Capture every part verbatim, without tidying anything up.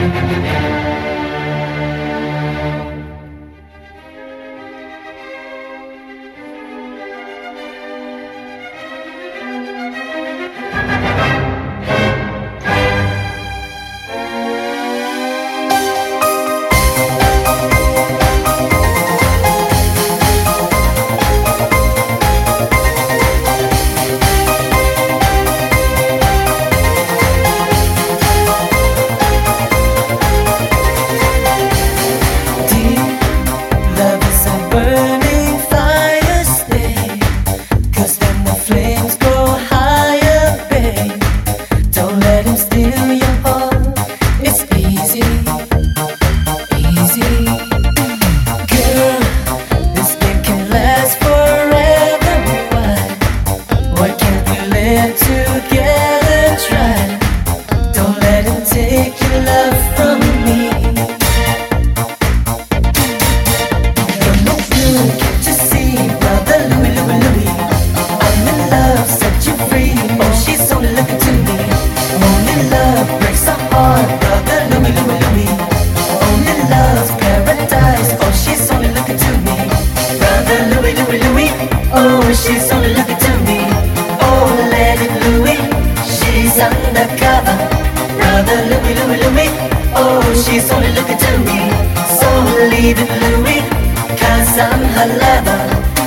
She's only looking to me. Oh, Lady Louie, she's undercover. Brother Louie, Louie, Louie, oh, she's only looking to me. So leave it, Louie, 'cause I'm her lover.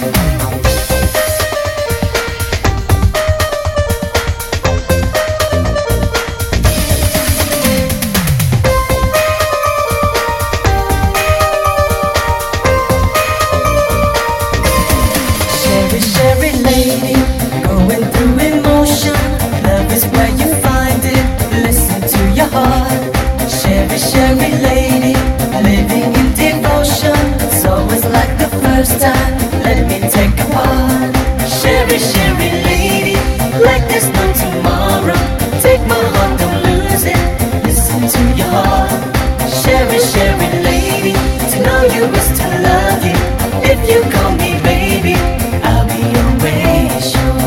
First time, let me take a part. Sherry, Sherry lady, like there's no tomorrow. Take my heart, don't lose it. Listen to your heart. Sherry, Sherry lady, to know you is to love you. If you call me baby, I'll be always sure.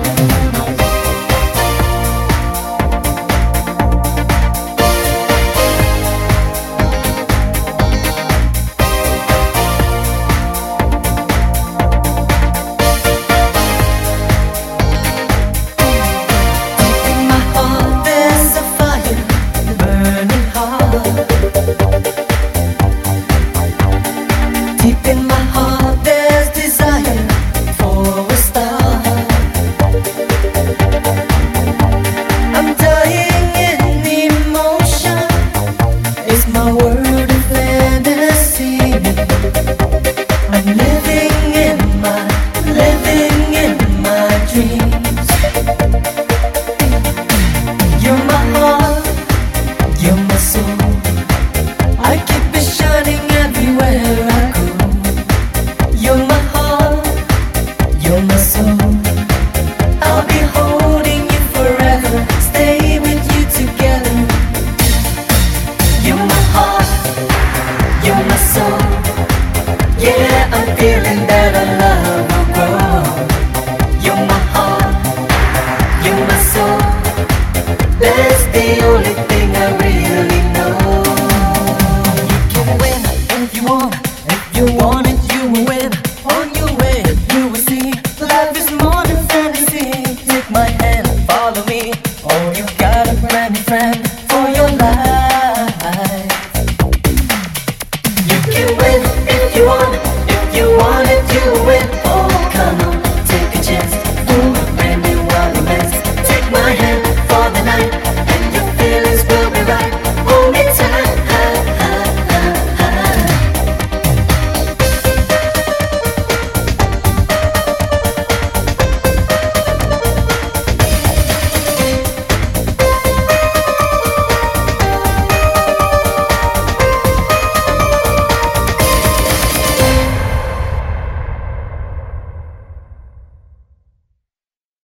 Deep in my heart there's desire for a star. I'm dying in emotion. It's my world of fantasy. I'm living in my, living in my dreams. You're my heart, you're my soul. I keep it shining everywhere I go. You're my heart, you're my soul. I'll be holding you forever, stay with you together. You're my heart, you're my soul. Yeah, I'm feeling that our love will grow. You're my heart, you're my soul. That's the only thing I really know. You can win if you want, if you want it, you will win. On your way, you will see life is more than fantasy. Take my hand, follow me. Oh, you got a brand new friend.